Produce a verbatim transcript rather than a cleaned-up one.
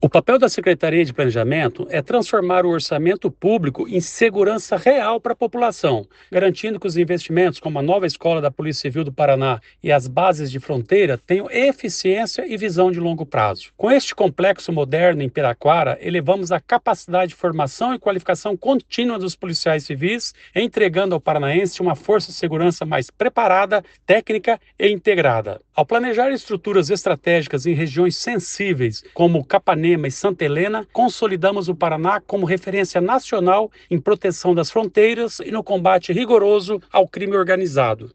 O papel da Secretaria de Planejamento é transformar o orçamento público em segurança real para a população, garantindo que os investimentos, como a nova escola da Polícia Civil do Paraná e as bases de fronteira, tenham eficiência e visão de longo prazo. Com este complexo moderno em Piraquara, elevamos a capacidade de formação e qualificação contínua dos policiais civis, entregando ao paranaense uma força de segurança mais preparada, técnica e integrada. Ao planejar estruturas estratégicas em regiões sensíveis, como Capanema e Santa Helena, consolidamos o Paraná como referência nacional em proteção das fronteiras e no combate rigoroso ao crime organizado.